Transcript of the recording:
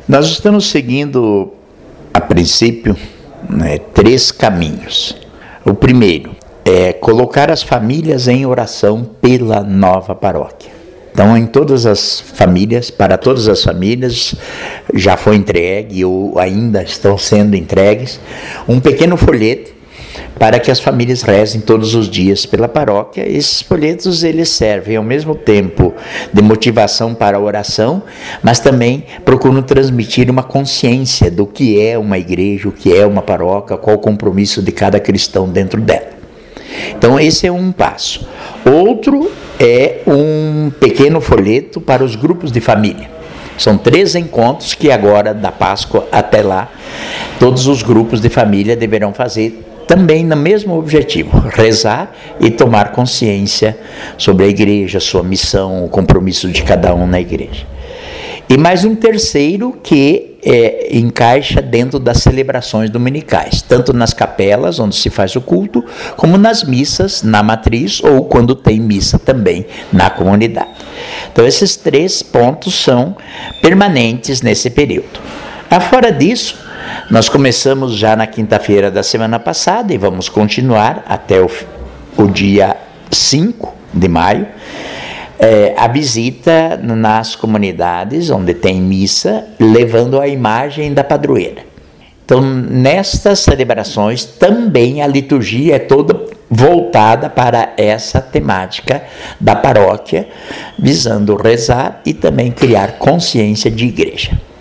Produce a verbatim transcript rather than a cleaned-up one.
Nós estamos seguindo, a princípio, né, três caminhos. O primeiro é colocar as famílias em oração pela nova paróquia. Então, em todas as famílias, para todas as famílias, já foi entregue ou ainda estão sendo entregues um pequeno folheto para que as famílias rezem todos os dias pela paróquia. Esses folhetos eles servem ao mesmo tempo de motivação para a oração, mas também procuram transmitir uma consciência do que é uma igreja, o que é uma paróquia, qual o compromisso de cada cristão dentro dela. Então esse é um passo. Outro é um pequeno folheto para os grupos de família. São três encontros que agora, da Páscoa até lá, todos os grupos de família deverão fazer também no mesmo objetivo, rezar e tomar consciência sobre a igreja, sua missão, o compromisso de cada um na igreja. E mais um terceiro que é, encaixa dentro das celebrações dominicais, tanto nas capelas, onde se faz o culto, como nas missas, na matriz, ou quando tem missa também na comunidade. Então esses três pontos são permanentes nesse período. Afora disso, nós começamos já na quinta-feira da semana passada e vamos continuar até o, o dia cinco de maio, é, a visita nas comunidades onde tem missa, levando a imagem da padroeira. Então, nestas celebrações, também a liturgia é toda voltada para essa temática da paróquia, visando rezar e também criar consciência de igreja.